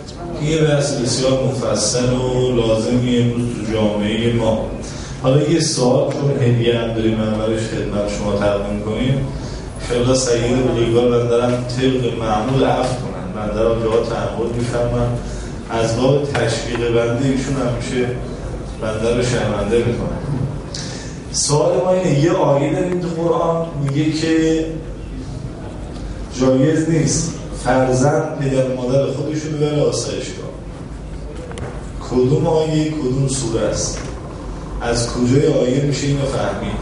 یه بحث بسیار مفصل و لازمی امروز تو جامعه ما. حالا یه سوال چون هدیه هم داریم اولش خدمت شما تقدیم کنیم، انشاءالله سید بزرگوار بندرم طبق معمول عفو کنن، بنده را جاها تحمل میفرمن، از باب تشویق بنده ایشون همیشه بنده رو شرمنده میکنن. سوال ما اینه، یه آیه داریم تو قرآن میگه که جایز نیست فرزند پدر مادر خودشون رو بره آسایشگاه. کدوم آیه کدوم سوره است؟ از کجای آیه میشه اینو فهمید؟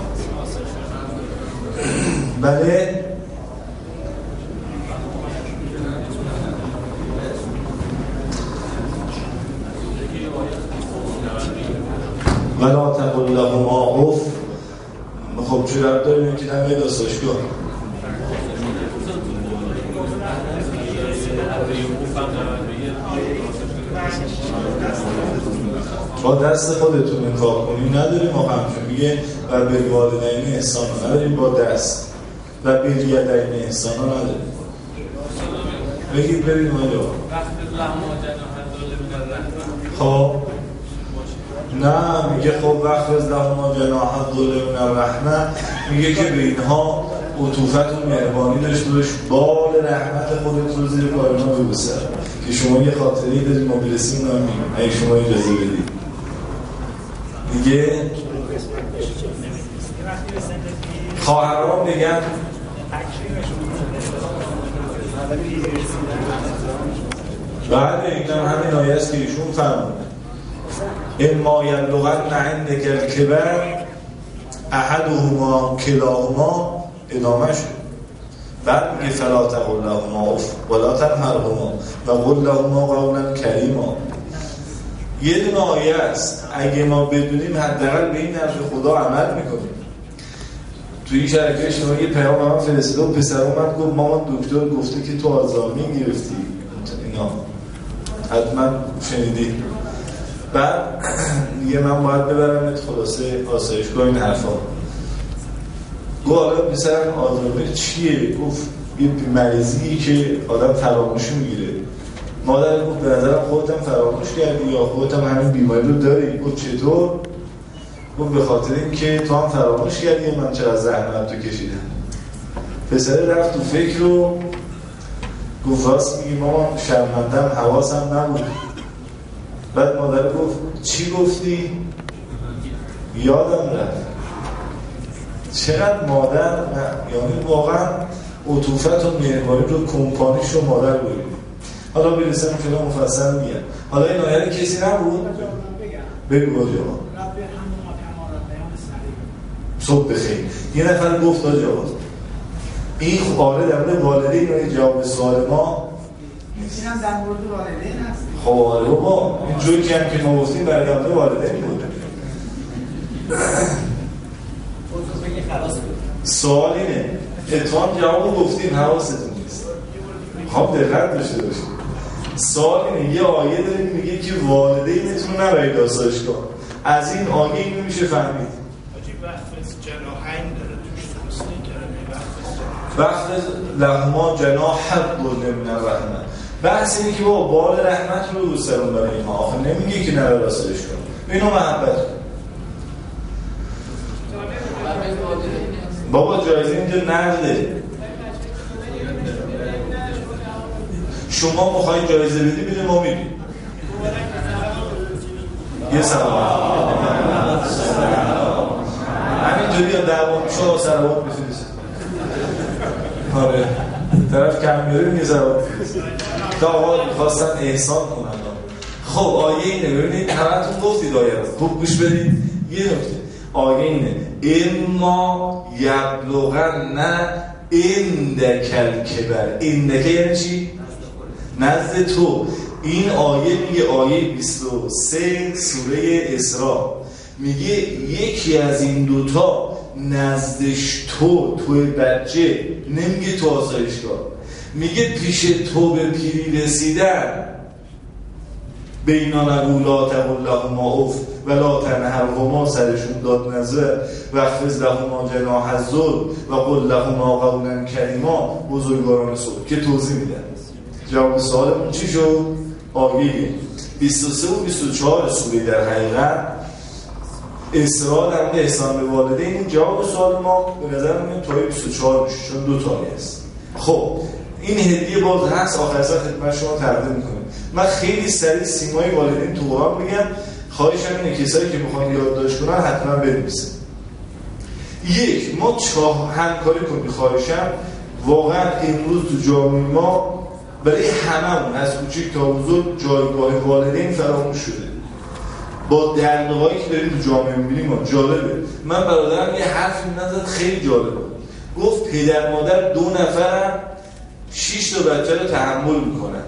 بله ولا تقل لهما اف. خب چه ربط داریم که نمیاد آسایشگاه؟ با دست خودتون انکار کنیم نداریم. ما همچون میگه و بالوالدین احسان نداریم با دست و بالیدین احسان نداریم. بگید ببینیم آیا خب نه میگه خب وقت از لهما جناح الذل من الرحمه، میگه که به اینها عطوفت و مهربانی داشته باش، بال رحمت خودت رو زیر پای ما ببوسه. که شما یه خاطره‌ای دارید ما برسیم نامیم اگه شما اجازه بدید. دیگه خواهران بگن بعد اینم همین آیه است که ایشون فرمود اما یبلغن عندک الکبر احدهما کلاهما، ادامه شد. بعد میگه فلا تقل لهما اف ولا تنهرهما و قل لهما قولا کریما. یه دونه آیه است، اگه ما بدونیم حداقل به این نفع خدا عمل میکنیم. توی این شرکه شما یه پیام من فرستاد و پسر من گفت مامان دکتر گفته که تو آلزایمر گرفتی. اینا حتما شنیدی. بعد دیگه من باید ببرمت خلاصه آسایشگاه این حرفا. گفت حالا پسرم آلزایمر چیه؟ گفت یه مریضی که آدم فراموشی میگیره. مادر گفت به نظرم خودتم فراموش کردی یا خودتم همین بیماری رو داری. گفت چطور؟ گفت به خاطر این که تو هم فراموش کردی و من چقدر زحمت تو کشیدم. پسر رفت تو فکر رو گفت راست میگی مامان شرمندم حواسم نبود. بعد مادر گفت چی گفتی؟ یادم رفت. چقدر مادر یعنی واقعا عطوفت و مهربانی رو کمپانیش رو مادر بودیم. حالا برسیم که مفصل میگم. حالا این آیه کسی نبود؟ بگو با جواب صبح بخیر. یه نفر گفت تا جواب این آره در مورد والدین و جواب سوال ما میتونم در مورد والدین هست. خب آره بابا این جوکی هم که ما گفتیم برای در مورد والدین بود. سوال اینه اتفاق جواب گفتیم حواستون نیست. خب دقت داشته باشید. سوال اینه یه آیه داریم میگه که والدینتون رو نبرید آسایشگاه. از این آیه اینو میشه فهمید. وقت لهما جناح الذل من الرحمه. بحث اینه که با بال رحمت رو بوسرون برای ما. آخه نمیگه که نبرید آسایشگاه. اینو محبت بابا جایزه اینجا نرده. شما میخواید جایزه بدی بده ما میدیم. یه سلام همینجوری یا دعوا میشه سلامات بفرست. آره طرف کم میاره یه سلامات بفرست تا آقا میخواستن احسان کنن. خب آیه اینه ببینید همتون گفتید آیه رو خوب گوش بدید. یه نکته آیه اینه اما یبلغن عندک الکبر. عندک یعنی چی؟ نزد تو. این آیه میگه آیه 23 سوره اسراء میگه یکی از این دوتا نزدش توی بچه، نمیگه تو آسایشگاه، میگه پیش تو به پیری رسیدن. بینا نقول لا تقل لهما اف ولا تنهرهما سرشون داد نظر واخفض لهما جناح الذل و قل لهما قولا کریما. بزرگواران صبح که توضیح میدن. جواب سوالمون چی شد؟ آیه 23 و 24 سوره در حقیقت اسراء در مورد احسان به والدین. این جواب سوال ما به نظر میاد تا 24 میشه چون دو تا است. خب این هدیه باز هست، آخر سر خدمت شما تقدیم می‌کنم. من خیلی سریع سیمای والدین تو قرآن میگم، خواهشم اینه کسایی که میخوان یادداشت کنن حتما بنویسن. یک، ما همکاری کنیم. خواهشم واقعا امروز تو جامعه ما برای هممون از کوچیک تا بزرگ جایگاه والدین فراموش شده. با دردهایی که داریم تو جامعه می‌بینیم جالبه. من برادرم یه حرفی نزد خیلی جالبه. گفت پدر مادر 2 نفرم 6 تا بچه رو تحمل میکنن،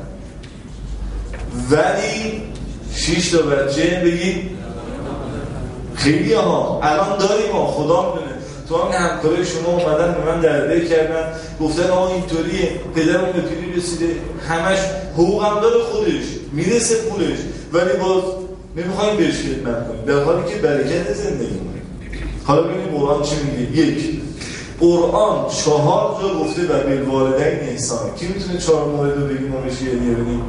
ولی 6 تا بچه بگید خیلی ها الان داریم ها. خدا میدونه تو همین همکارای شما اومدن به من درده کردن، گفتن آقا اینطوریه پدرمون به پیری رسیده، همش حقوقم داره، خودش میرسه پولش، ولی باز نمیخوایم بهش خدمت کنیم، در حالی که برکت زندگی مونه. حالا ببینیم قرآن چی میگه. یک، قرآن 4 جا گفته و بالوالدین احسان. کی میتونه 4 مورد رو بگیم ما بهش هدیه بدیم؟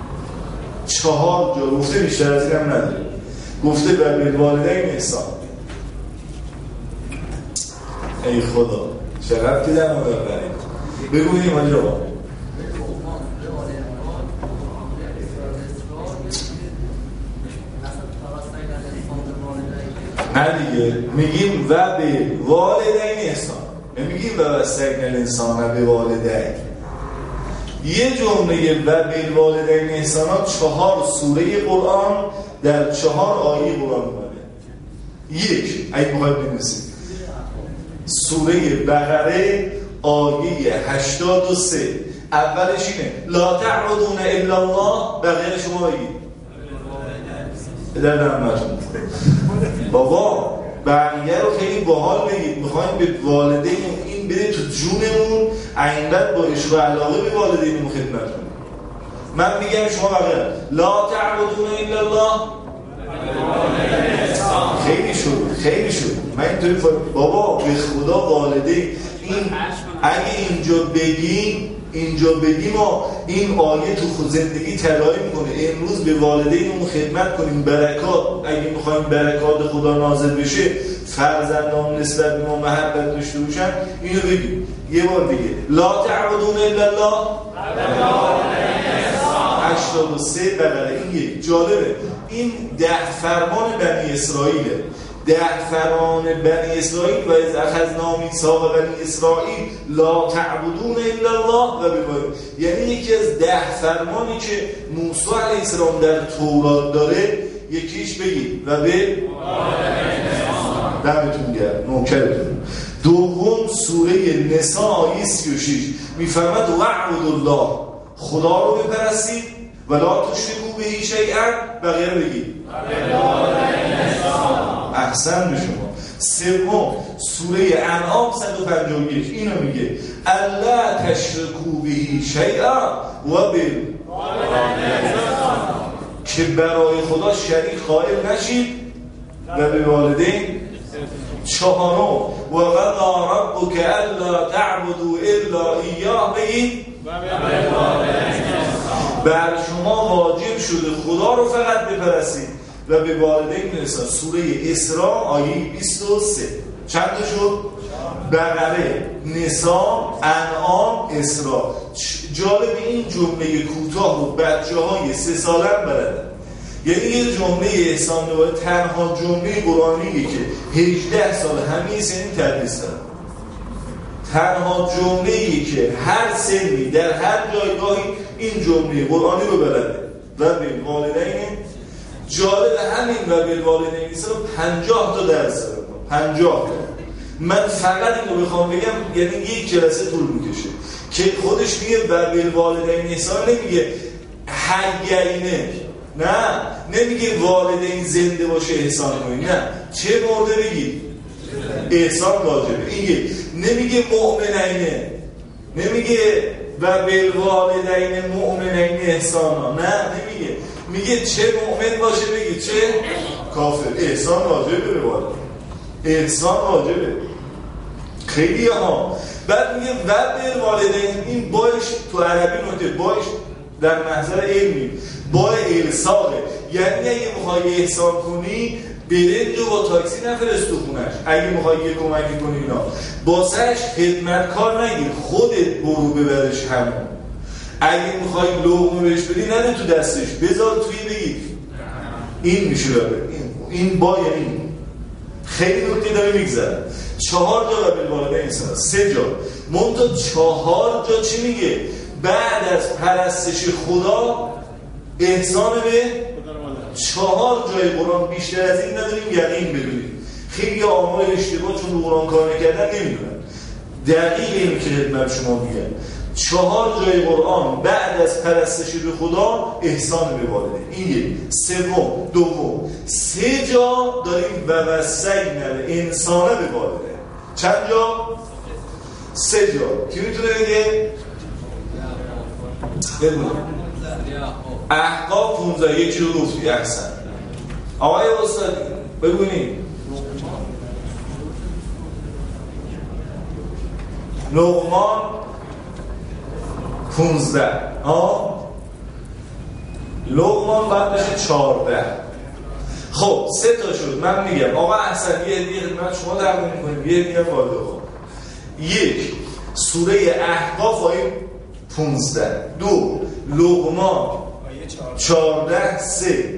4 جا گفته، بیشتر از این هم نداره. گفته و بالوالدین احسان. ای خدا چقدر که در مورد بریم بگو بگیم آنجا با نه دیگه میگیم و به والدین احسان، نمیگیم و وصینا الانسان به والدین. یه جمله و به والدین احسان 4 سوره قرآن در 4 آیه قرآن اومده. یک، اگه بخواید بنویسید سوره بقره آیه 83 اولش اینه لا تعبدون الا الله، بقیه شما بگید بابا بقیه رو خیلی باحال بگید. میخوایم به والدین این بره تو جونمون، اینقدر با عشق و علاقه به والدینمون خدمت کنیم. من میگم شما بقیه لا تعبدون الا الله، خیلی شد. من اینطوری بابا به خدا والدین این اگه اینجا بگیم ما این آیه تو زندگی تداعی میکنه امروز به والدینمون خدمت کنیم. برکات، اگه میخوایم برکات خدا نازل بشه، فرزندان نسبت به ما محبت داشته باشن، اینو بگیم یه بار دیگه لا تعبدون الا الله 83 بقره. این یک جالبه، این 10 فرمان بنی اسرائیله. 10 فرمان بنی اسرائیل و از اخذنا میثاق بنی اسرائیل لا تعبدون الا الله و بالوالدین، یعنی یکی از 10 فرمانی که موسی علیه السلام در تورات داره یکیش بگید و به دمتون گرم نوکرتون. دوم سوره نساء آیه 36 میفرماد وعبدوا الله، خدا رو بپرستید ولا تشرکوا به شیئا، بقیه رو بگید احسن به شما. سوم سوره انعام 151 اینو میگه الا تشرکوا به شیئا و بالوالدین، که برای خدا شریک قائل نشید و به والدین. چهارم و قضی ربک الا تعبدوا الا ایاه، بگید بر شما واجب شده خدا رو فقط بپرستید و به والدین برسید. سوره اسراء آیه 23. چند تا شد؟ بقره، نساء، انعام، اسراء. جالب این جمله کوتاه و بچه‌های 3 ساله هم بلدن. یعنی یه جمله احسان به تنها جمله قرآنیه که 18 سال همه سنی تدریس دارن. تنها جمله‌ای که هر سنی در هر جایگاهی این جمله قرآنی رو بلده و به والدین. جالب همین و به والدین ایسا 50 تا درس دارم. 50 تا. من فقط این رو بخوام بگم یعنی یک جلسه طول میکشه که خودش میگه و به والدین ایسا، نمیگه حیینه، نه نمیگه والدین زنده باشه احسان کنی، نه چه مورد بگید احسان واجبه. این نمیگه مؤمنینه، نمیگه و بالوالدین مؤمنین احسانا، نه نمیگه، میگه چه مؤمن باشه بگی چه کافر. احسان واجبه به والدین، احسان واجبه خیلی ها. بعد میگه و بالوالدین، این باش تو عربی نوته باش در محضر علمی با الساقه. یعنی اگه میخوای احسان کنی برنج رو با تاکسی نفرست تو خونش. اگه میخوای یه کمکی کنی اینا باسهش خدمتکار نگیر، خودت برو ببرش همون. اگه میخوای لقمه بهش بدی نده تو دستش، بذار توی بگیر. این میشه ببر. این با یعنی خیلی نکته داره میگذره. 4 جا و بالوالدین انسان 3 جا منتها 4 جا چی میگه؟ بعد از پرستش خدا احسان به 4 جای قرآن. بیشتر از این نداریم یقین بدونیم. خیلی آمار اشتباه چون رو قرآن کار نکردن نمیدونن دقیق این که خدمت شما میگن. 4 جای قرآن بعد از پرستش به خدا احسان به والدین. این یک. سوم دوم 3 جا داریم و وصینا الانسان به والدین. چند جا؟ 3 جا. کی میتونه بگه؟ بگو. احقاف 15 یکی رو گفتی. احسن آقای استاد بگونیم. لقمان 15 لقمان باید بشه 14. خب 3 تا شد. من میگم آقا احسن یه خدمت شما تقدیم میکنیم، یه میگم والده ها. 1 سوره احقاف آیه 15، 2 لقمان 14، 3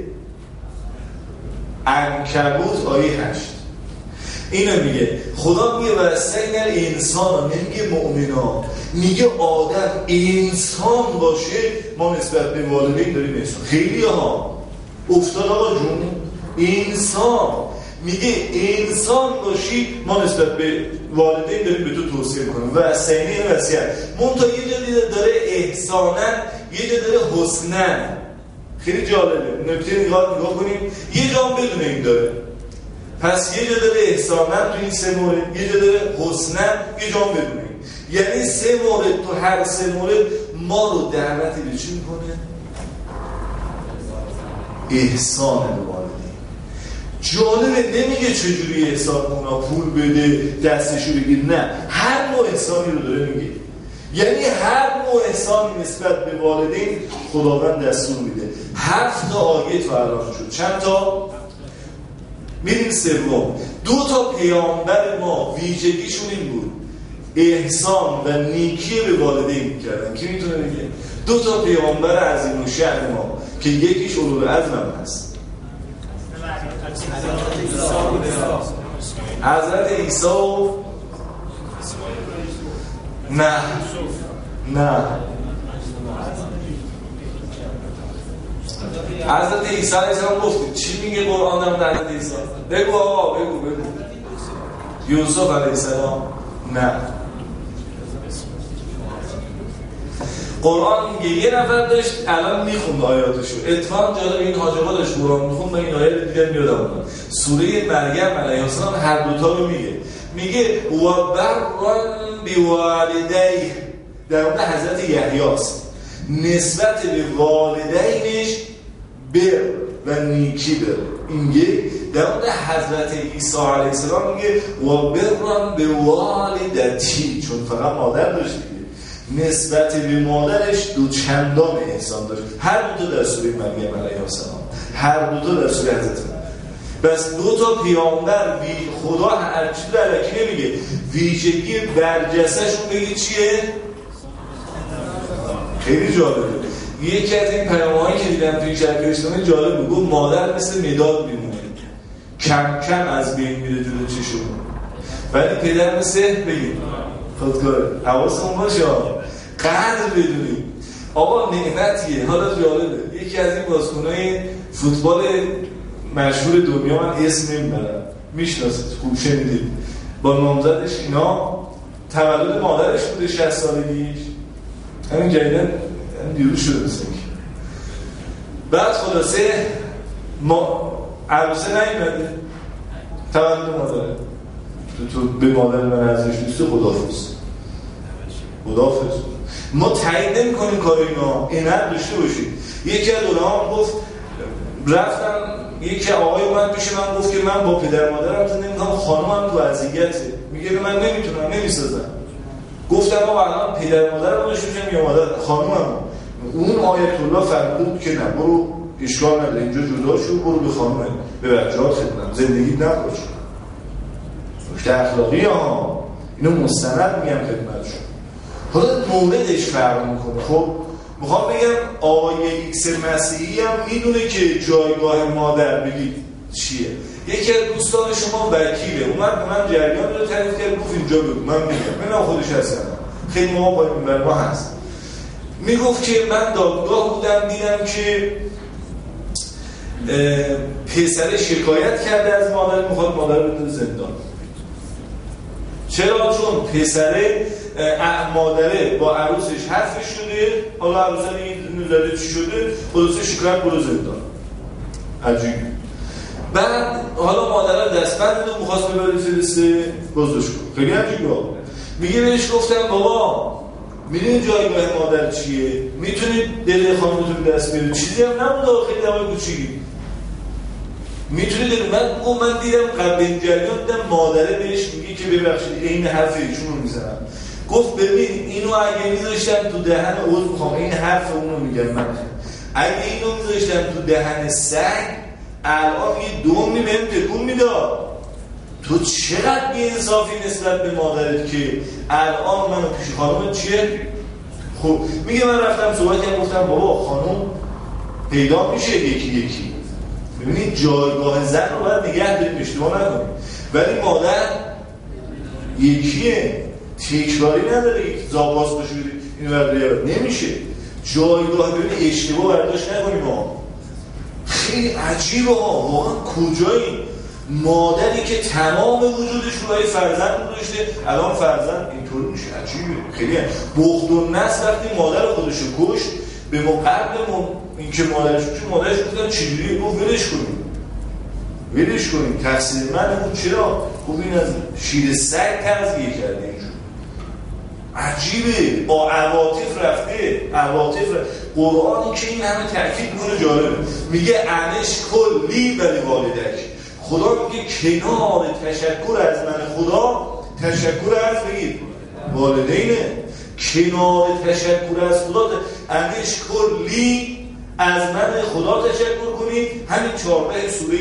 عنکبوت آیه 8. اینو میگه خدا میگه وصینا الانسان، نمیگه مؤمنا، میگه آدم انسان باشه ما نسبت به والدین داریم انسان. خیلی ها افتاد آقا جون انسان، میگه انسان باشی ما نسبت به والدین داریم به تو توصیه میکنیم. وصینا وصیت منتها یه جا داره احسانن، یه جا داره حسنن. خیلی جالبه نکته نگاه کنیم. یه جا بدون این داره، پس یه جا داره احسانن تو این 3 مورد، یه جا داره حسنن، یه جا بدون این. یعنی 3 مورد تو هر 3 مورد ما رو دعوتی به چی میکنه؟ احسان به والدین. جالبه نمیگه چجوری احسان اونا پول بده دستشو بگیر، نه هر نوع احسانی رو داره میگه. یعنی هر نوع احسانی نسبت به والدین خداوند دستور میده. 7 تا آیه تو الان شد. چند تا؟ میریم سوم. 2 تا پیامبر ما ویژگیشون این بود احسان و نیکی به والدین میکردن. کی میتونه بگه؟ 2 تا پیامبر عظیم الشأن ما که یکیش اولوالعزم هم هست. حضرت عیسی و نه حضرت عیسی علیه السلام گفت چی میگه قرآن هم در حضرت عیسی؟ بگو آقا بگو. یوسف علیه السلام نه. قرآن میگه یه نفر داشت الان میخوند آیاتشو. اتفاق جالب این حاجبا داشت قرآن میخوند، من این آیه رو دیدم یادم اومد. سوره مریم علیه السلام هر دوتا رو میگه و برًا بوالدیه، در مورد حضرت یحیی است. نسبت به والدینش بر و نیکی بر. اینگه در مورد حضرت عیسی علیه السلام میگه و برًا بوالدتی، چون فقط مادر داشت دیگه. نسبت به مادرش 2 چندان احسان داشت. هر دو تا در سوره مریم علیه السلام، هر دو تا در سوره حضرت. بس 2 تا پیامبر خدا هرچی رو علکی نمیگه، ویژگی برجسته‌شون بگید چیه؟ خیلی جالبه. یکی از این پیام‌هایی که دیدم توی شرکت اجتماعی جالب بود، مادر مثل مداد میمونه، کم کم از بین میره جلو چشمون، ولی پدر مثل بگید خودکاره. حواسمون باشه قدر بدونیم آقا نعمتیه. حالا جالبه یکی از این بازیکن‌های فوتبال مشهور دنیا، من اسم نمیبرم، میشناسید خوب شنیدید، با نامزدش اینا تولد مادرش بوده 60 سالگیش، همین جدیدن دیروز شده مثل اینکه. بعد خلاصه ما عروسه نیومده، تولد مادره، تو به مادر من ازش نیسته خداحافظ. ما تایید نمی کنیم کار اینا داشته باشید. یکی از علما گفت رفتم یکی آقای اومد پیش من گفت که من با پدر مادرم زندگی می‌کنم، خانومم تو وضعیته، میگه من نمیتونم نمیسازم. گفتم آقا الان پدر مادرم داشته میشم یا مادر خانومم؟ اون آیت الله فرمود که نه برو اشکال نداره اینجا جدا شو، برو به خانم به بچه‌ها خدمت، زندگی نباش. نکته اخلاقی ها اینو مستند میگم خدمتشون. حالا موردش فرق میکنه. خب میخوام بگم آقای ایکس مسیحی هم میدونه که جایگاه مادر بگید چیه. یکی از دوستان شما وکیله اومد به من جریان رو تعریف کرد، گفت اینجا بگو، من میگم من خودش هستم، خیلی ما با این ما هست. میگفت که من دادگاه بودم دیدم که پسر شکایت کرده از مادر، میخواد مادر بده زندان. چرا؟ چون پسره مادره با عروسش حرفش شده، حالا عروسه این نظره چی شده، خلاصه شکایت برو زندان. عجیب. بعد حالا مادره دستبند رو میخواست ببری فرسته بازداشت کن. خیلی عجیبه. میگه بهش گفتم بابا میدونی جایگاه مادر چیه؟ میتونید دل خانمتون دست بیارید، چیزی هم نبوده، خیلی دمای کوچیکی میتونید. من دیدم قبل این جریان دیدم مادره بهش میگه که ببخشید این حرف ایشون رو میزنم. گفت ببین اینو اگه میذاشتم تو دهن عضو میخوام این حرف اونو میگم من، اگه اینو میذاشتم تو دهن سگ الان یه دومی بهم تکون میداد. تو چقدر بی‌انصافی نسبت به مادرت که الان منو پیش خانومت چیه؟ خب میگه من رفتم صحبت کردم، گفتم بابا خانوم پیدا میشه یکی یکی. ببینید جایگاه زن رو باید نگه داریم، اشتباه نکنیم، ولی مادر یکیه، تکراری نداره. زاپاس باشه اینو برداره نمیشه. جایگاه ببینید اشتباه برداشت نکنیم. خیلی عجیبه ها، واقعا کجایی؟ مادری که تمام وجودش روی فرزند گذاشته، الان فرزند اینطور میشه. عجیبه خیلی. بخت و نس وقتی مادر خودشو کشت به قبل اینکه مادرش کشت، مادرش گفتن چجوری؟ گفت ولش کنیم تقصیر من بود. چرا؟ گفت این از شیر سگ تغذیه کرده. اینجور عجیبه، با عواطف رفته. قرآنی که این همه تأکید میکنه جالبه. میگه انش کلی ولی والدک. خدا میگه کنار تشکر از من خدا تشکر از بگید والدینه. کنار تشکر از خدا انش کلی از من خدا تشکر کنید. همین 14 سوره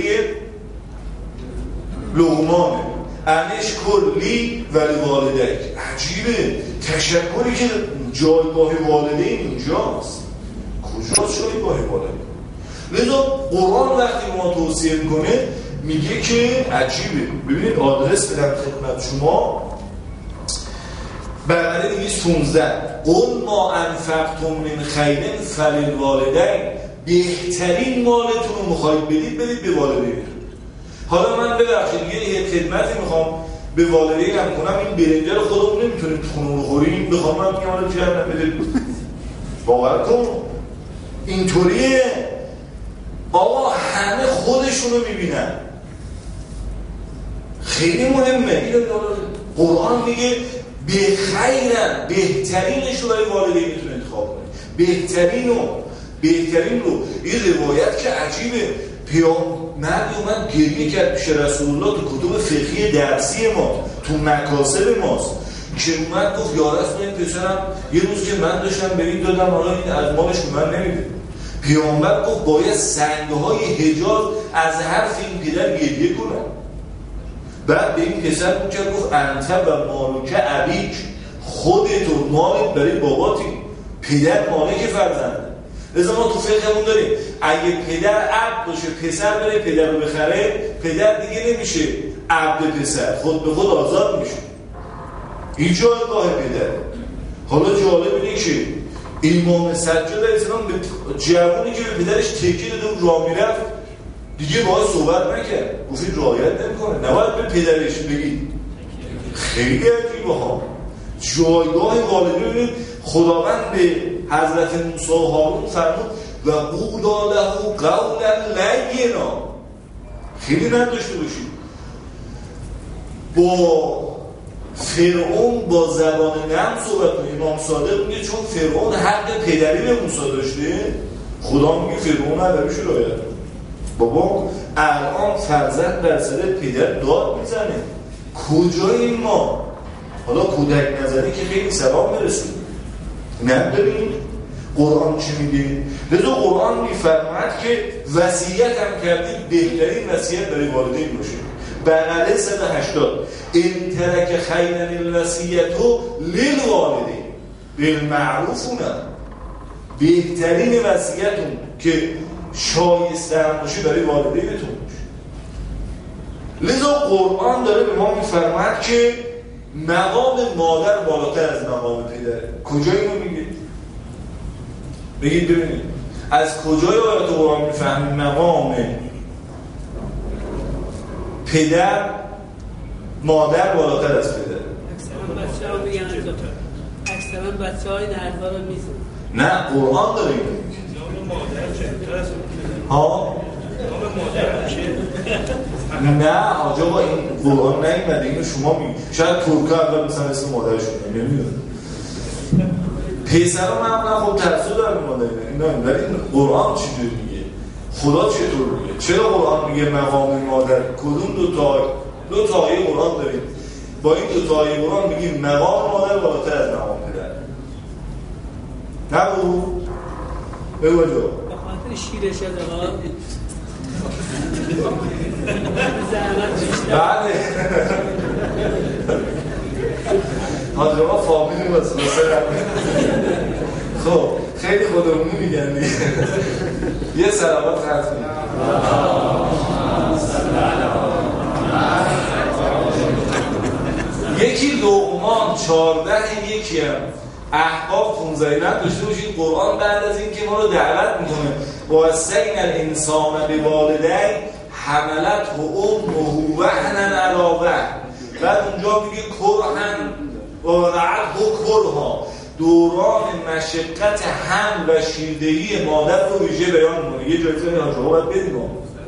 لقمانه. انش کلی ولی والدک. عجیبه تشکری که جایگاه والدین اینجاست. کجاست جایگاه والدین؟ لذا قرآن وقتی ما توصیه میکنه میگه که عجیبه. ببینید آدرس بدم خدمت شما، بقره 215 قل ما انفقتم من خیر فللوالدین. بهترین مالتون رو میخواید بدید به والدینتون. حالا من ببخشید یه خدمتی میخوام به والدینم کنم، این برنجه رو خودمون نمیتونیم تو خونه بخوریم، بخوام من میگم حالا چرا نمیدید؟ باور کن اینطوریه. آقا همه خودشونو میبینن. خیلی مهمه. این قرآن میگه به خیرن، بهترینش رو برای والدینتون انتخاب کنید. بهترین رو. این روایت که عجیبه، پیامبر اومد گریه کرد پیش رسول الله تو کتب فقهی درسی ما، تو مکاسب ماست، که اومد گفت یا رسول این پسرم یه روز که من داشتم به این دادم، حالا این از مالش به من نمیده. پیامبر گفت باید سنگهای حجاز از حرف این پدر گریه کنن. بعد به این پسر گفت انت و مالک ابیک، خودت و مالت برای باباتی، پدر مالک فرزنده. لذا ما تو فقهمون داریم اگه پدر عبد باشه پسر بره پدر رو بخره، پدر دیگه نمیشه عبد پسر، خود به خود آزاد میشه. این جایگاه پدر. حالا جالب اینه که امام سجاد علیه السلام به جوانی که به پدرش تکیه داده و راه میرفت دیگه باهاش صحبت نکرد، گفت رعایت نمیکنه، نباید به پدرش بگید. خیلی عجیبه ها. جایگاه والدین. خداوند به حضرت موسی و هارون فرمود و قولا له قولا لینا. خیلی نداشته باشید. با فرعون با زبان نرم صحبت کنید. امام صادق میگه چون فرعون حق پدری به موسی داشته، خدا میگه فرعون ادبش رو رعایت کن. بابا الان فرزند بر سر پدر داد میزنه. کجاییم ما؟ حالا کودک نظری که خیلی سلام میرسید. نه ببین قرآن چی میگه؟ لذا قرآن میفرماید که وصیت هم کردید بهترین وصیت برای والدین باشه. بقره 180 ان ترک خیرا الوصیة للوالدین بالمعروف. بهترین وصیتون که شایسته هم باشه برای والدینتون باشه. لذا قرآن داره به ما میفرماید که مقام مادر بالاتر از مقام پدره. کجا اینو میگه؟ بگید ببینید از کجای آیات قرآن میفهمید مقام پدر مادر بالاتر از پدر؟ اکثرا بچه‌های این حرفا رو میزنن. نه قرآن داره اینو میگه. ها؟ نه آجا با این قرآن نیومده، اینو شما میگید. شاید ترکا اول مثلا اسم مادرشون نمیدونم. پسرا من خب ترسو دارم مادر اینا، ولی قرآن چجوری میگه؟ خدا چطور میگه؟ چرا قرآن میگه مقام مادر؟ کدوم دو تا آیه قرآن داریم؟ با این دو تا آیه قرآن میگیم مقام مادر بالاتر از مقام پدر. نبو؟ بگو جو. به خاطر شیر شده بله حاجه ما فامیلی واسه خب خیلی خودمونی میگن دیگه. یه صلوات خرج کنیم. یکی لقمان 14 یکی هم احقاف 15 اینا داشته باشید. قرآن بعد از این که ما رو دعوت میکنه وَوَصَّيْنَا الْإِنسَانَ بِوَالِدَيْهِ حَمَلَتْهُ أُمُّهُ وَهْنًا عَلَىٰ وَهْنٍ. بعد اونجا میگه کرهن و وضعته کرها. دوران مشقت حمل و شیردهی مادر رو ویژه بیان میکنه. یه جایی که میاد شما باید بدیم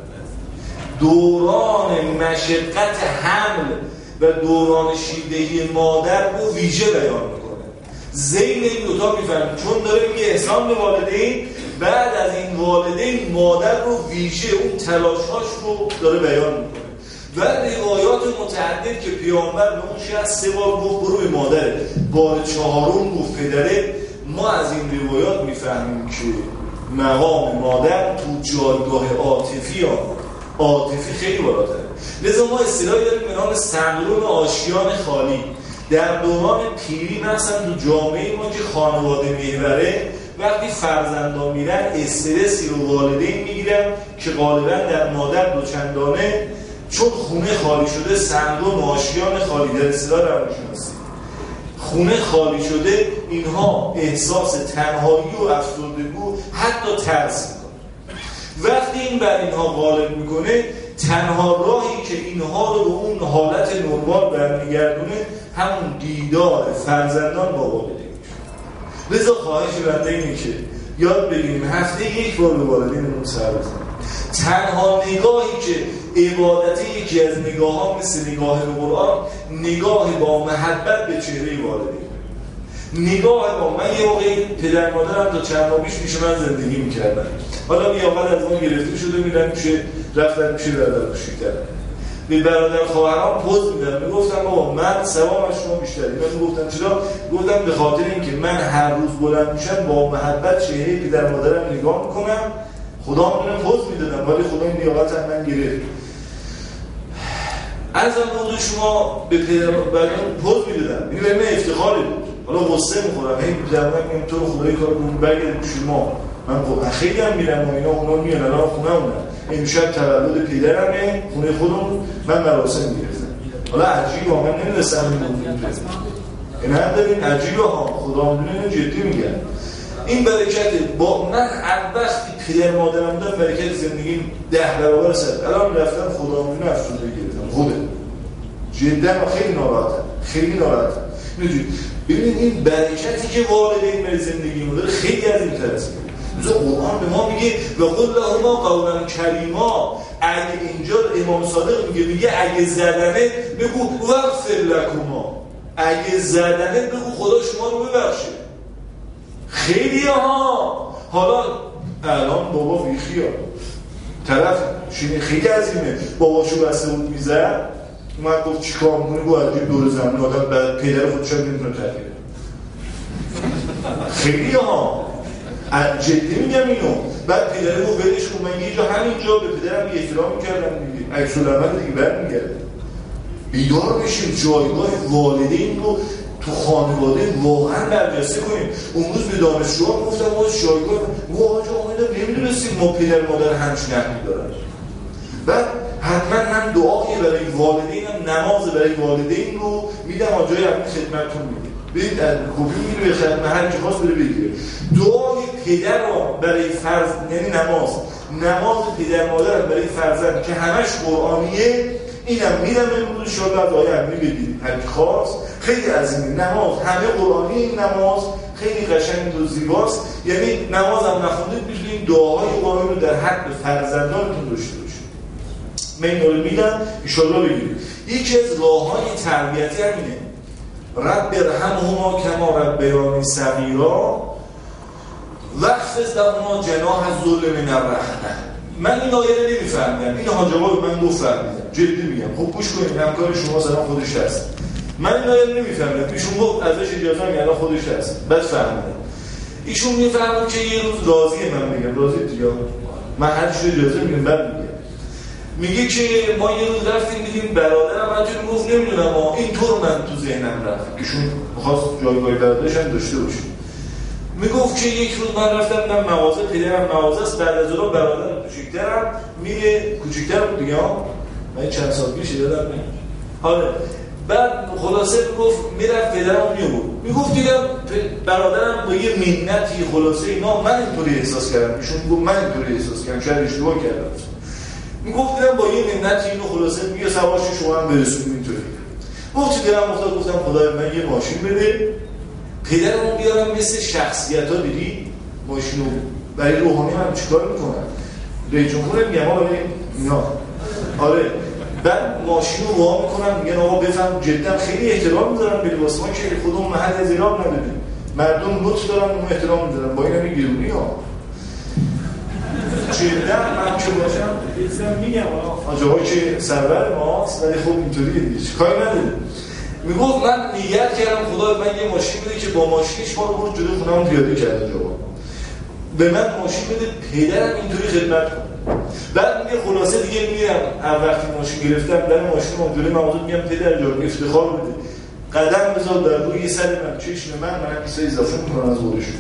دوران مشقت حمل و دوران شیردهی مادر رو ویژه بیان میکنه. زین این دوتا میفهمیم چون داره میگه احسان به والدین، بعد از این والدین مادر رو ویژه اون تلاشاش رو داره بیان میکنه. و روایات متعدد که پیامبر به اون شخص 3 بار گفت برو به مادره، بار 4م گفت پدره. ما از این روایات میفهمیم که مقام مادر تو جایگاه عاطفی خیلی بالاتره. لذا ما اصطلاحی داریم به نام سندروم آشیان خالی. در دوران پیری مثلا تو جامعه ما که خانواده محوره، وقتی فرزندان میرن استرسی رو والدین میگیرن که غالبا در مادر دوچندانه، چون خونه خالی شده. سندروم آشیان خالی در اصطلاح روانشناسی، خونه خالی شده، اینها احساس تنهایی و افسردگی و حتی ترس میکنه. وقتی این بر اینها غالب میکنه، تنها راهی که اینها رو به اون حالت نرمال برمیگردونه همون دیدار فرزندان با والدین میشه. لذا خواهش بنده اینه که یاد بگیریم هفته 1 بار به والدینمون سر بزنیم. تنها نگاهی که عبادت یکی از نگاه ها مثل نگاه به قرآن، نگاه با محبت به چهره والدین. نگاه با من یه موقعی پدر مادرم تا چند ماه پیش من زندگی میکردن، حالا لیاقت از ما گرفته شده، میرن میشه رفتن میشه بردارشی کردن. به برادر خواهرام پوز میدن، میگفتم بابا من ثواب از شما بیشتری. من میگفتم چرا؟ گفتم به خاطر اینکه من هر روز بلند میشم با محبت چهره پدر مادرم نگاه میکنم. خدا میدونه پوز میدادم ولی خدا این لیاقت هم من گرفت. از موضوع شما به پدر مادرم پوز میدادم، این برای من افتخاری بود. حالا غصه میخورم، هی میگم میگم تو خدای کار کنم برگرد پیش ما. من خیلی هم میرم و اینا اونا میان الان خونه‌مونه. امشب تولد پدرمه، خونه خودمون، من مراسم گرفتم. حالا عجیبه، من نمی‌رسم این این هم ببین عجیبه ها، خدا میدونه جدی میگم. این برکت با من وقتی پدر مادرم بودم برکت زندگیم 10 برابر شد. الان رفتم خدا میدونه افسوده گرفتم. خوبه. جدا خیلی ناراحتم. خیلی ناراحتم. میدونید ببینید این برکتی که والدین بر زندگی ما داره خیلی از این طرفه. مثلا قرآن به ما میگه و قل لهما قولا کریما. اگه اینجا امام صادق میگه اگه زدنه بگو واغفر لکما. اگه زدنه بگو خدا شما رو ببخشه. خیلی ها حالا الان بابا ویخی ها طرف شینه خیلی عظیمه، باباشو بسته بود میزد، اومد گفت چیکار میکنی؟ گفت عجیب دور زمین آدم بعد پدر خودش هم نمیتونه تغییره. خیلی ها جدی میگم اینو. بعد پدرم رو ولش کن، من یه جا همینجا به پدرم احترام میکردم دیگه، عکس العمل دیگه برمیگرده. بیدار بشیم، جایگاه والدین رو تو خانواده واقعا برجسته کنیم. اون روز به دانشجوها گفتم ما جایگاه واقعا نمیدونستیم ما پدر مادر همچین حقی دارن. بعد حتما هم دعایی برای والدین هم نماز برای والدین رو میدم آجای همین خدمتتون میدیم. برید کپی میگیره خدمت هر کی خواست بره بگیره. دعای پدر رو برای فرض، یعنی نماز پدر مادر برای فرزند که همش قرآنیه، اینم میدم امروز شاید از آیه امری بگیرید هر کی خواست. خیلی عظیمه نماز، همه قرآنی این نماز خیلی قشنگ و زیباست. یعنی نماز هم نخوندید میتونید دعاهای قرآنی رو در حق فرزندانتون داشته باشید. من این رو میدم انشالله بگیرید. یکی از راه‌های تربیتی همینه، رب ارحمهما کما ربیانی صغیرا واخفض لهما جناح الذل من الرحمه. من این آیه رو نمیفهمیدم، این حاج آقا به من گفت فهمیدم، جدی میگم. خب گوش کنید، همکار شما سلام خودش هست. من این آیه رو نمیفهمیدم، ایشون گفت ازش اجازه میگم الان خودش هست. بعد فهمیدم ایشون میفهمه که یه روز راضیه، من میگم راضی دیگه، من هر چیز اجازه میگم. بعد میگه که ما یه روز رفتیم دیدیم برادرم، من گفت نمیدونم اینطور من تو ذهنم رفت، ایشون می‌خواست جایگاه برادرش هم داشته باشه. میگفت که یک روز من رفتم دیدم مغازه، پدرم مغازه است، بعد از اون برادرم کوچیک‌ترم میره، کوچیک‌تر بود دیگه، من چند سال پیش یادم نمیاد. آره بعد خلاصه میگفت میرفت پدرم میگفت، میگفت دیدم برادرم با یه منتی خلاصه اینا، من اینطوری احساس کردم. ایشون میگفت من اینطوری احساس کردم، شاید اشتباه کردم. میگفت دیدم با یه منتی اینو خلاصه میگه سوارش شما هم برسونید اینطوری. گفت دلم افتاد، گفتم خدای من یه ماشین بده پدرمو بیارم مثل شخصیت‌ها، دیدی ماشینو برای روحانی هم چیکار میکنن، رئیس جمهور میگم آقا بریم اینا. آره بعد ماشینو وا میکنن میگن آقا بفهم، جدا خیلی احترام میذارن به لباس ما که خودمون محل از ایران ندادیم، مردم لطف دارن اون احترام میذارن با این همین گرونی ها. جدا من که باشم بیزم میگم آجاقایی که سرور ماست، ولی خب اینطوریه دیگه کاری نداره. میگفت من نیت کردم خدا من یه ماشین بده که با ماشینش ما رو برد جلوی خونه‌مون پیاده کرده جواب. به من ماشین بده پدرم اینطوری خدمت کنه. بعد میگه خلاصه دیگه میرم هر وقتی ماشین گرفتم در ماشین اون جلوی مغازه میگم پدر جان افتخار بده. قدم بذار در روی سر من، چشم من کیسه اضافه میکنم از خودشون.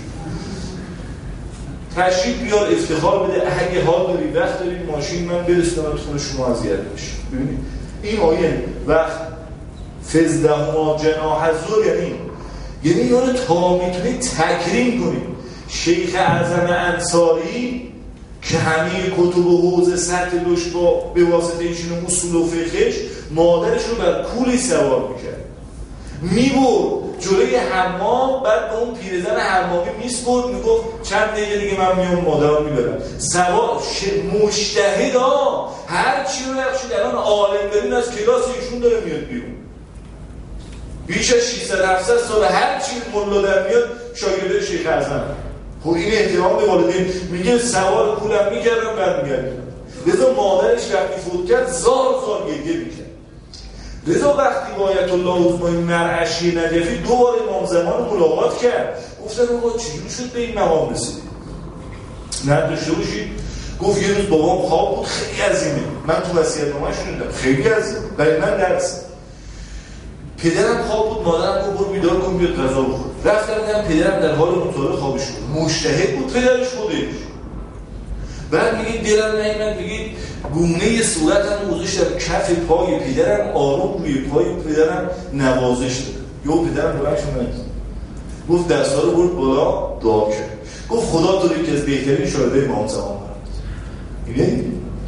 تشریف بیار افتخار بده، اگه حال داری وقت داری ماشین من برسونم تو خونه شما اذیت بشی. ببینید این آیه وقت فزدهما جناح الذل یعنی اینو تا میتونید تکریم کنید. شیخ اعظم انصاری که همه کتب و حوزه سطح داشت به واسطه ایشون اصول و فقهش مادرش رو بر کولی سوار میکرد، میبرد جلوی حمام، بعد به اون پیرزن حمامی میسپرد، میگفت چند دقیقه دیگه من میام مادرم میبرم. سوار مجتهد هر چی رو نقشید الان عالم برین از کلاس ایشون داره میاد بیرون. بیش از 600-700 سال هر چی ملا در میاد شاگرد شیخ اعظم. خب این احترام به والدین. میگه سوار پولم میکردم بعد میگردم. لذا مادرش وقتی فوت کرد زار گریه میکرد. لذا وقتی با آیت الله عظمای مرعشی نجفی دوباره امام زمان ملاقات کرد، گفتن آقا چجور شد به این مقام رسیدید؟ نداشته باشید. گفت یه روز بابام خواب بود خیلی عظیمه، من تو وصیت‌نامه‌اش خوندم خیلی عظیم، برای من درس. پدرم خواب بود، مادرم گفت برو بیدار کن بیاد غذا بخور. رفتم دیدم پدرم در حال مطالعه خوابش بود. مجتهد بود پدرش خودش. بعد میگید دلم نمیاد، میگید گونه صورتم گذاشتم کف پای پدرم، آروم روی پای پدرم نوازش داد. یهو پدرم بلند شد گفت دستا رو برد بالا دعا کرد. گفت خدا تو رو یکی از بهترین شاهدای امام زمان برد. اینه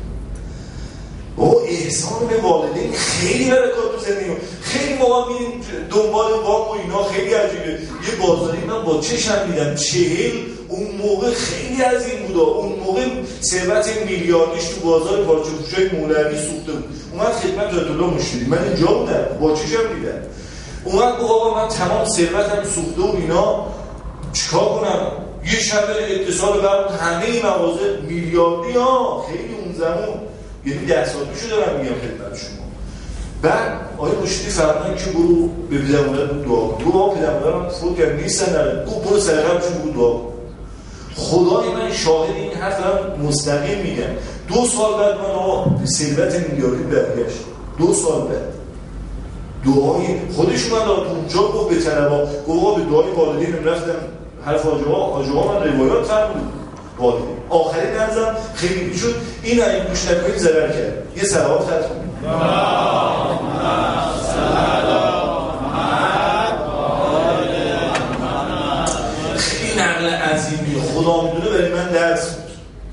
او احسان به والدین خیلی برکات تو زندگی. خیلی موقع میریم دنبال وام و اینا خیلی عجیبه. یه بازاری من با چشم دیدم 40 اون موقع خیلی عظیم بود. اون موقع ثروت میلیاردیش تو بازار پارچه پوشای مولوی سوخته بود. اومد خدمت آیت الله مشیری، من اینجا بودم با چشم دیدم. اومد گفت آقا من تمام ثروتم سوخته و اینا چیکار کنم؟ یه شب اتصال برد همه این مغازه میلیاردی ها. خیلی اون زمان یعنی 10 سال پیشو دارم میگم خدمت شما. بعد آیه مشتی فرمودن که برو به پدر مادر دعا کن. دعا پدر مادرم فوت کرد نیستن، گفت برو سر قبرشون برو دعا کن. خدای من شاهد این حرف دارم مستقیم میگم. 2 سال بعد من ثروت میلیاردی برگشت. 2 سال بعد دعای خودش اومد اونجا گفت به طلبا، گفت به دعای والدینم رفتم حرف حاج آقا من روایات فرمود والدین. آخرین نظرم خیلی شد این این گوش نکنید ضرر کرد. یه صلوات خط کنید. خیلی نقل عظیمی خدا میدونه برای من درس بود.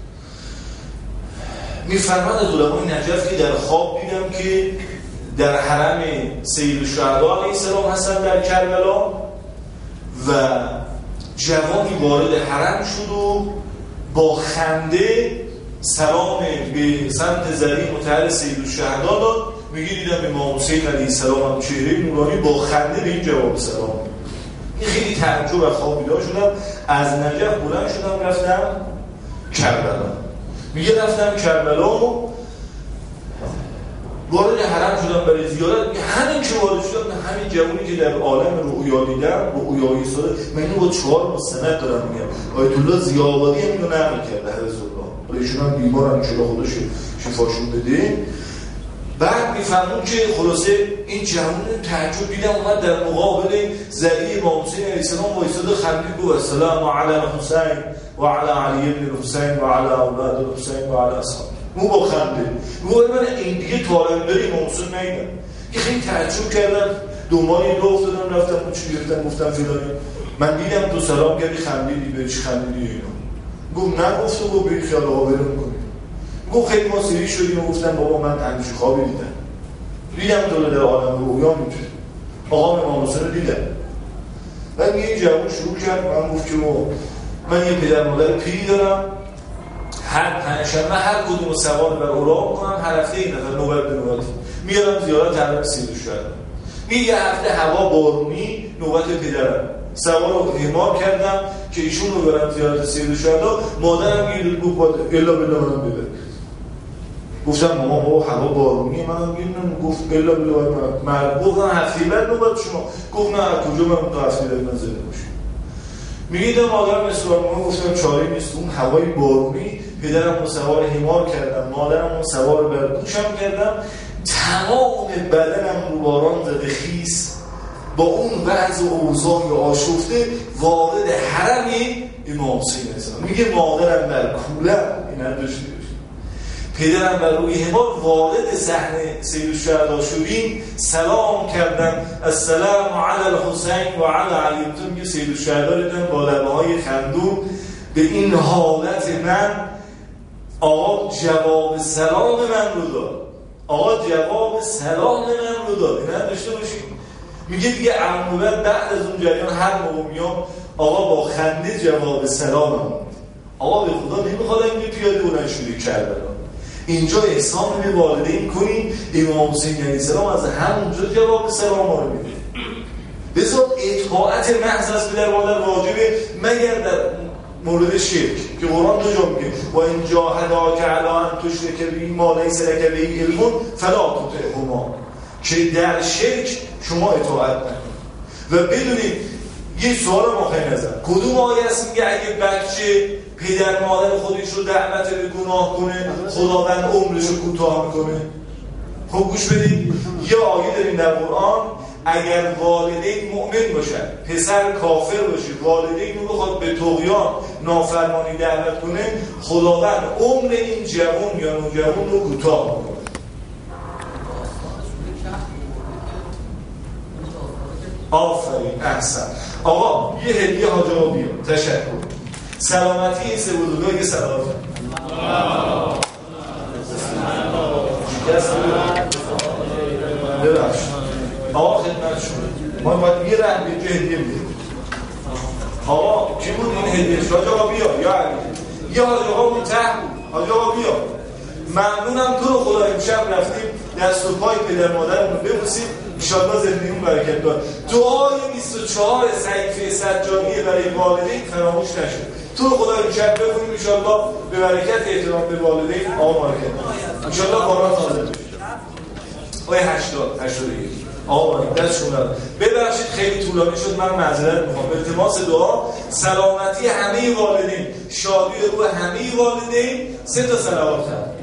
میفرماد از علمای نجف که در خواب دیدم که در حرم سیدالشهدا علیه السلام هستن در کربلا و جوانی وارد حرم شد و با خنده سلام به سمت زرین متحر سیدالشهدا داد. میگه دیدم امام حسین علیه السلام هم چهره نورانی با خنده به این جواب سلام. این خیلی تعجب و خواب بیدار شدم. از نجف بلند شدم رفتم کربلا. میگه رفتم کربلا و وارد حرم شدم برای زیارت. همین که وارد شدم همین جوانی که در عالم رؤیا دیدم رؤیا ایستاده. من اینو با 4 مستند دارم میگم. آیت الله ضیاءآبادی اینو نقل کرده حضرت الله. ایشون هم بیمارن ان شاءالله خدا شفاشون بده. بعد میفهمون که خلاصه این جوان تعجب دیدم اومد در مقابل زری امام حسین علیه السلام وایساده خندید گفت السلام علی الحسین و علی علی ابن الحسین و علی اولاد الحسین و علی اصحاب. مو با خنده گفت من این دیگه طالب بریم امام حسین ندیدم. که خیلی تعجب کردم. دومانی دو افتادم رفتم چی گفتم گفتم فلانی من دیدم تو سلام کردی خندیدی به چی خندیدی اینا. گفت نگفت و به خیال آوره می‌کنی. گفت خیلی ما سری شدیم و گفتن بابا من همیشه خوابی دیدم تو در عالم رویا میتونی آقا امام حسین رو دیدم. بعد یه جوان شروع کرد من گفت که من یه پدر مادر پیری دارم هر پنجشنبه هر کدوم رو سوار بر اوراق کنم هر هفته این نفر نوبت به نوبت میارم زیارت حرم سیدالشهدا. یه هفته هوا بارونی نوبت پدرم سوار رو حمار کردم که ایشون رو برم زیارت سیدالشهدا. مادرم گیر گفت الا بالله منم ببر. گفتم ماما بابا هوا بارونی منم گیرم. گفت الا بالله من گفتم هفته بعد نوبت شما. گفت نه کجا من تو هفته بعد من زنده باشم. میگیدم مادرم اسلام گفتم چاره نیست. اون هوای بارونی پدرم رو سوار حمار کردم مادرم رو سوار بر دوشم کردم. تمام بدنم رو باران زده خیس با اون وضع و اوضاع آشفته وارد حرم امام حسین السلام. میگه مادرم در کولم این هم داشته پدرم بر روی حمار وارد صحنه سیدالشهدا شدیم. سلام کردم السلام علی الحسین و علی علی. میگه سیدالشهدا دیدم با لبه‌های خندون به این حالت من آقا جواب سلام من رو داد. آقا جواب سلام من رو داد. اینا داشته باشید. میگه دیگه عمومت بعد از اون جریان هر موقع میام آقا با خنده جواب سلام هم. آقا به خدا نمیخواد این پیاده بلند شده کربلا. اینجا احسان به والدین کنیم. امام حسین علیه السلام از همونجا جواب سلام ها رو میده. بذار اطاعت محض از پدر مادر واجبه مگر در مورد شرک که قرآن دو جا میگه و این جاهداک علی ان تشرک بی ما لیس لک به علم فلا تطعهما. که در شرک شما اطاعت نکنید. و بدونید یه سوال مخیر نظر کدوم آیه است میگه اگه بچه پدر مادر خودش رو دعوت به گناه کنه خداوند عمرش رو کوتاه میکنه؟ خب گوش بدید یه آیه داریم در قرآن اگر والدین مؤمن باشن پسر کافر باشه والدین رو بخواد به طغیان نافرمانی دعوت کنه خداوند عمر این جوان یا نوجوان رو کوتاه میکنه. آفرین احسن. آقا یه هدیه حاج آقا بیاد. تشکر. سلامتی این سه بزرگا یه سلامت ببخش آقا خدمت شما ما باید یه رنگ به هدیه بیدیم. آقا کی بود این هدیه؟ حاج آقا بیا یا علی یه حاج آقا اون ته بود. حاج آقا بیا ممنونم تو رو خدا امشب رفتیم دست و پای پدر مادرمون رو ببوسیم انشاءالله زندگیمون برکت دار. دعای 24 صحیفه سجادی برای والدین فراموش نشد. تو رو خدا امشب بخونیم انشاءالله به برکت احترام به والدین آقا برکت دار. انشاءالله قرآن نازل بشه. آیه 80 81 آقا دستشون ببخشید خیلی طولانی شد، من معذرت میخوام. التماس دعا سلامتی همه والدین، شادی روح همه والدین. 3 تا صلوات کرد.